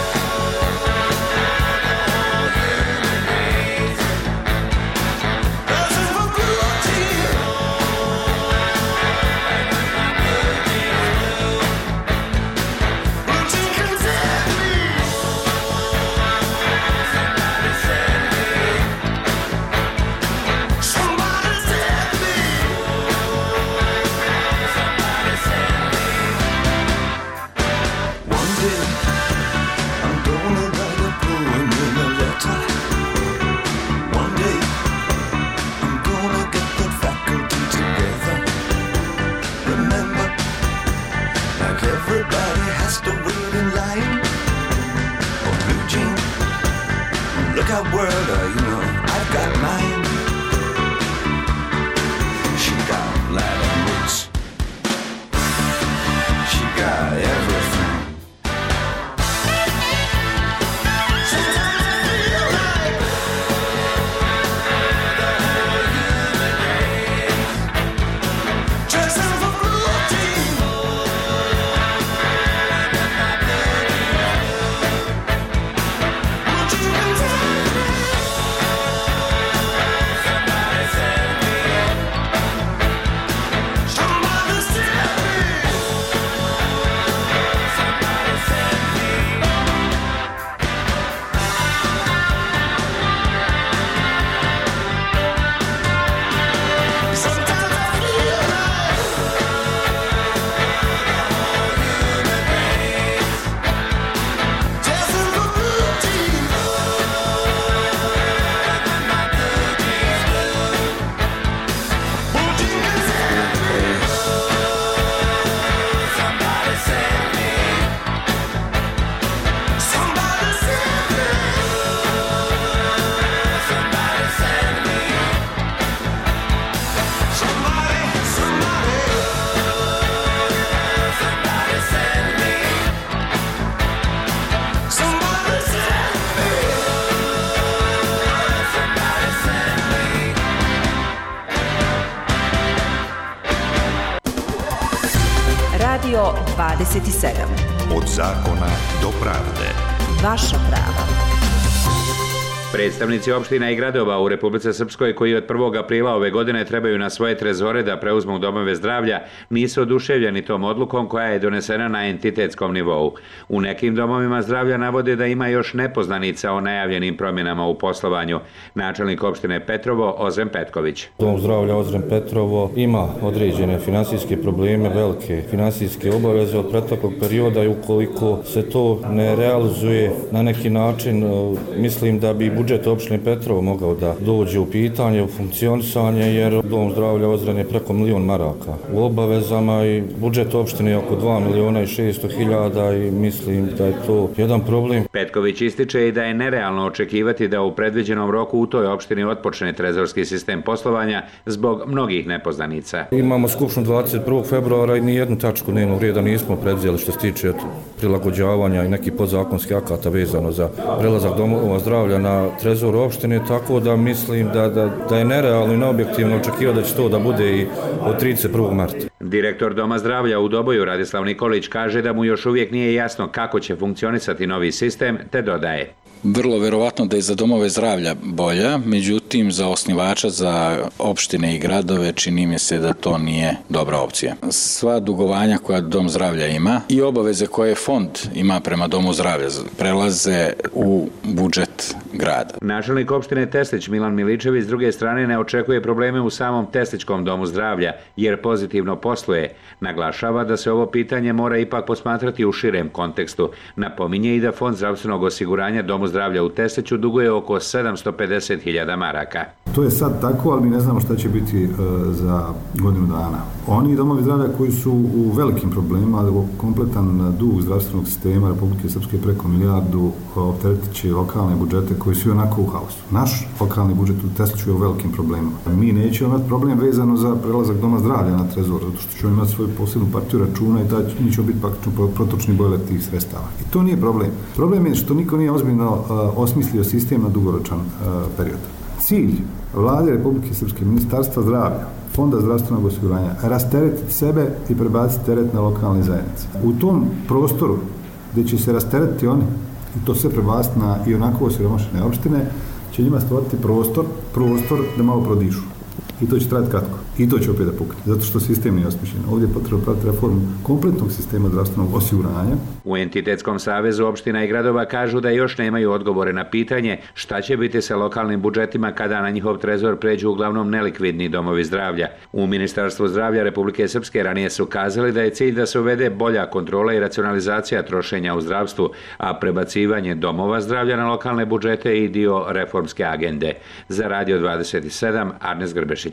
dancing for blue jean. Everybody has to wait in line. Oh, blue jean, look out world, you know, I've got mine. She got Latin roots. She got everything. Sometimes I feel like dressing for blue jean. Radio 27. Od zakona do pravde. Vaša prava. Predstavnici opština i gradova u Republici Srpskoj koji od 1. aprila ove godine trebaju na svoje trezore da preuzmu domove zdravlja nisu oduševljeni tom odlukom koja je donesena na entitetskom nivou. U nekim domovima zdravlja navode da ima još nepoznanica o najavljenim promjenama u poslovanju. Načelnik opštine Petrovo Ozren Petković. Dom zdravlja Ozren Petrovo ima određene finansijske probleme, velike finansijske obaveze od proteklog perioda i ukoliko se to ne realizuje na neki način, mislim da bi budžet opštine Petrovo mogao da dođe u pitanje, u funkcionisanje, jer Dom zdravlja Ozren je preko 1 milion maraka u obavezama i budžet opštine je oko 2.600.000 i mislim da je to jedan problem. Petković ističe i da je nerealno očekivati da u predviđenom roku u toj opštini otpočne trezorski sistem poslovanja zbog mnogih nepoznanica. Imamo skupštinu 21. februara i nijednu tačku dnevnog reda nismo predvidjeli što se tiče prilagođavanja i nekih podzakonskih akata vezano za prelazak domova zdravlja na trezor opštine, tako da mislim da je nerealno i neobjektivno očekivati da će to da bude i od 31. marta. Direktor Doma zdravlja u Doboju Radislav Nikolić kaže da mu još uvijek nije jasno kako će funkcionisati novi sistem, te dodaje. vrlo verovatno da je za domove zdravlja bolja, međutim za osnivača, za opštine i gradove čini mi se da to nije dobra opcija. Sva dugovanja koja dom zdravlja ima i obaveze koje fond ima prema domu zdravlja prelaze u budžet grada. Načelnik opštine Teslić Milan Miličević s druge strane ne očekuje probleme u samom Teslićkom domu zdravlja jer pozitivno posluje. Naglašava da se ovo pitanje mora ipak posmatrati u širem kontekstu. Napominje i da Fond zdravstvenog osiguranja domu zdravlja u Tesliću duguje oko 750.000 maraka. To je sad tako, ali mi ne znamo šta će biti za godinu dana. Oni domovi zdravlja koji su u velikim problemima, ali kompletan dug zdravstvenog sistema Republike Srpske preko milijardu opteretit će lokalne budžete koji su onako u haosu. Naš lokalni budžet u Tesliću je u velikim problemima. Mi nećemo imati problem vezano za prelazak doma zdravlja na trezor, zato što ćemo imati svoju posebnu partiju računa i mi ćemo biti praktično protočni bojler tih sredstava. I to nije problem. Problem je što niko nije ozbiljno osmislio sistem na dugoročan period. Cilj Vlade Republike Srpske, Ministarstva zdravlja, Fonda zdravstvenog osiguranja, rasteretiti sebe i prebaciti teret na lokalne zajednice. U tom prostoru gdje će se rasteretiti oni i to sve prebaciti na i onako osiromašene opštine, će njima stvoriti prostor da malo prodišu. I to će trajati kratko. I to će opet da pukne. Zato što sistem nije osmišljen. Ovdje je potrebno praviti reformu kompletnog sistema zdravstvenog osiguranja. U Entitetskom savezu opština i gradova kažu da još nemaju odgovore na pitanje šta će biti sa lokalnim budžetima kada na njihov trezor pređu uglavnom nelikvidni domovi zdravlja. U Ministarstvu zdravlja Republike Srpske ranije su kazali da je cilj da se uvede bolja kontrola i racionalizacija trošenja u zdravstvu, a prebacivanje domova zdravlja na lokalne budžete i dio reformske agende. Za Radio 27, Arnes Grbešić.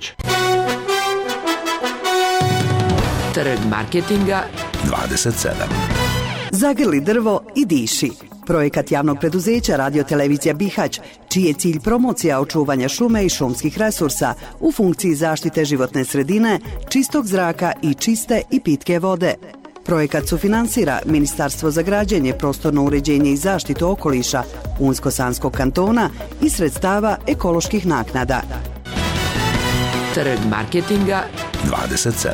Trg marketinga 27. Zagrli drvo i diši. Projekat javnog preduzeća Radio-televizija Bihać, čiji je cilj promocija očuvanja šume i šumskih resursa u funkciji zaštite životne sredine, čistog zraka i čiste i pitke vode. Projekat sufinansira Ministarstvo za građenje, prostorno uređenje i zaštitu okoliša Unsko-Sanskog kantona i sredstava ekoloških naknada. Trg marketinga 27.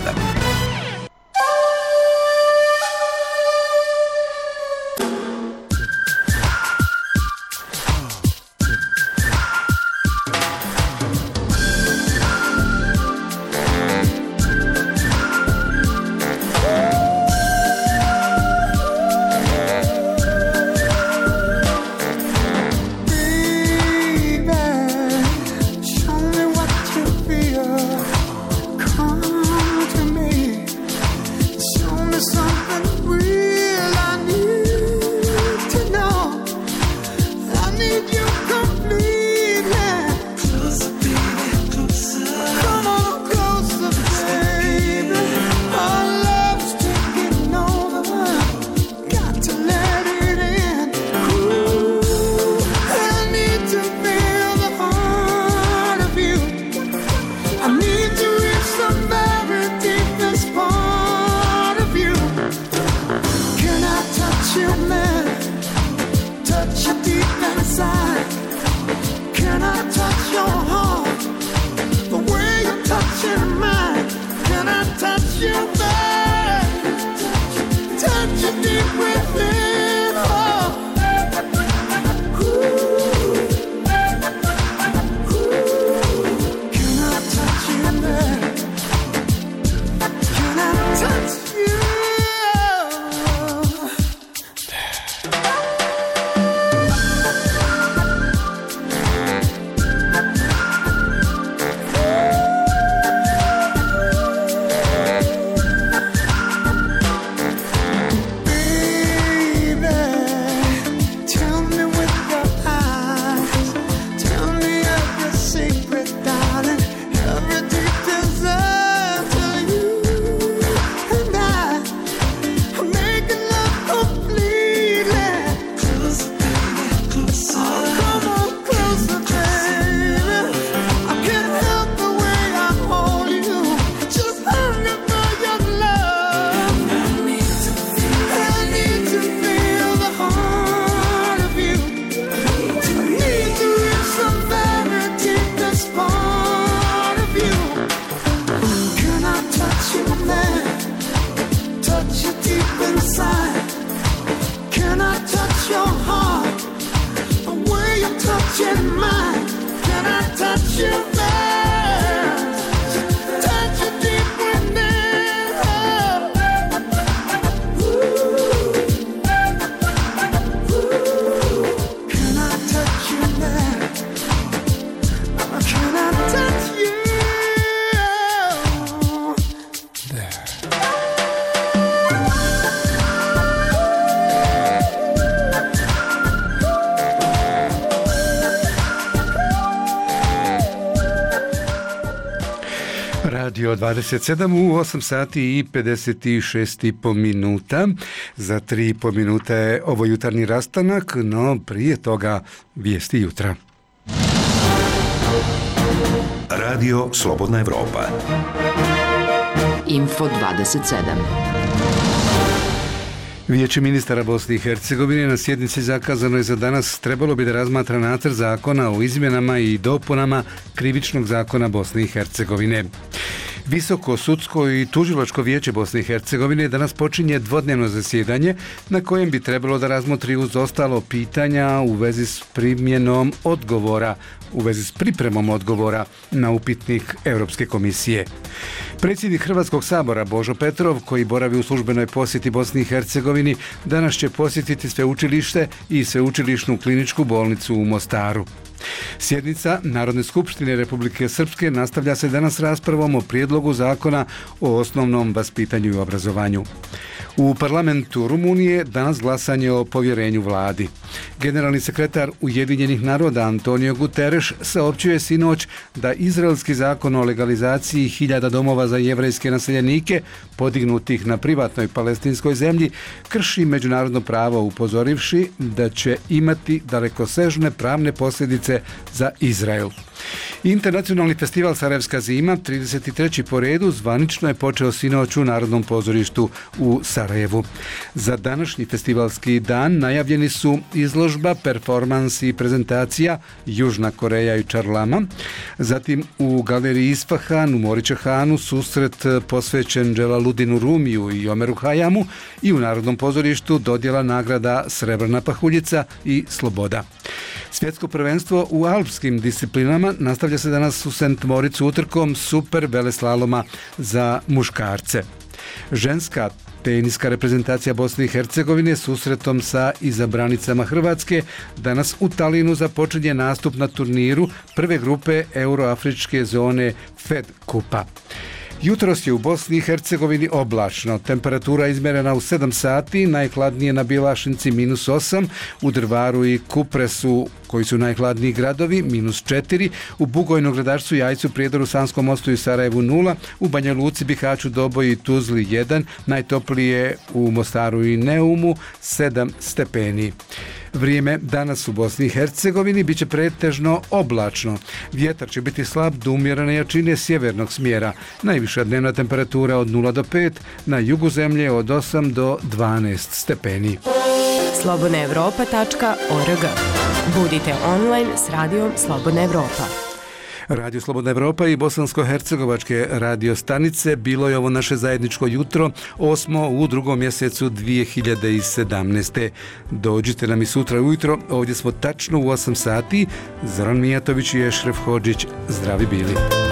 Show me what you feel. Come to me. touch you there, touch you deep within. Can I touch you there? Can I touch you there? Radio 27 u 8 sati i 56,5 minuta. Za 3,5 minuta je ovo jutarnji rastanak, no prije toga vijesti jutra. Radio Slobodna Evropa. Info 27. Vijeće ministara Bosne i Hercegovine na sjednici zakazanoj za danas trebalo bi da razmatra nacrt zakona o izmjenama i dopunama Krivičnog zakona Bosne i Hercegovine. Visoko sudsko i tužilačko vijeće Bosne i Hercegovine danas počinje dvodnevno zasjedanje na kojem bi trebalo da razmotri uz ostalo pitanja u vezi s primjenom odgovora, u vezi s pripremom odgovora na upitnik Europske komisije. Predsjednik Hrvatskog sabora Božo Petrov, koji boravi u službenoj posjeti Bosni i Hercegovini, danas će posjetiti sveučilište i sveučilišnu kliničku bolnicu u Mostaru. Sjednica Narodne skupštine Republike Srpske nastavlja se danas raspravom o prijedlogu zakona o osnovnom vaspitanju i obrazovanju. U parlamentu Rumunije danas glasanje o povjerenju vladi. Generalni sekretar Ujedinjenih naroda Antonio Guterres saopćuje sinoć da izraelski zakon o legalizaciji 1000 domova za jevrejske naseljenike podignutih na privatnoj palestinskoj zemlji krši međunarodno pravo, upozorivši da će imati dalekosežne pravne posljedice za Izrael. Internacionalni festival Sarajevska zima, 33. po redu, zvanično je počeo sinoć u Narodnom pozorištu u Sarajevu. Za današnji festivalski dan najavljeni su izložba, performans i prezentacija Južna Koreja i Čarlama. Zatim u galeriji Isfahan u Moričahanu susret posvećen Dželaludinu Rumiju i Omeru Hajamu i u Narodnom pozorištu dodjela nagrada Srebrna pahuljica i Sloboda. Svjetsko prvenstvo u alpskim disciplinama nastavlja se danas u St. Moricu utrkom super veleslaloma za muškarce. Ženska teniska reprezentacija Bosne i Hercegovine susretom sa izabranicama Hrvatske danas u Talinu započinje nastup na turniru prve grupe euroafričke zone Fed Kupa. Jutros je u Bosni i Hercegovini oblačno. Temperatura izmjerena u 7 sati, najhladnije na Bjelašnici -8, u Drvaru i Kupresu, koji su najhladniji gradovi, -4, u Bugojnu, Gradačcu, Jajcu, Prijedoru, Sanskom mostu i Sarajevu 0, u Banja Luci, Bihaću, Doboji i Tuzli 1, najtoplije u Mostaru i Neumu 7 stepeni. Vrijeme danas u Bosni i Hercegovini biće pretežno oblačno. Vjetar će biti slab do umjerene jačine sjevernog smjera. Najviša dnevna temperatura od 0 do 5, na jugu zemlje od 8 do 12 stepeni. slobodnaevropa.org. Budite online s radijom Slobodna Evropa. Radio Slobodna Evropa i bosansko-hercegovačke radio stanice. Bilo je ovo naše zajedničko jutro, 8. u 2. mjesecu 2017. Dođite nam i sutra ujutro, ovdje smo tačno u 8 sati. Zoran Mijatović i Ešref Hodžić, zdravi bili.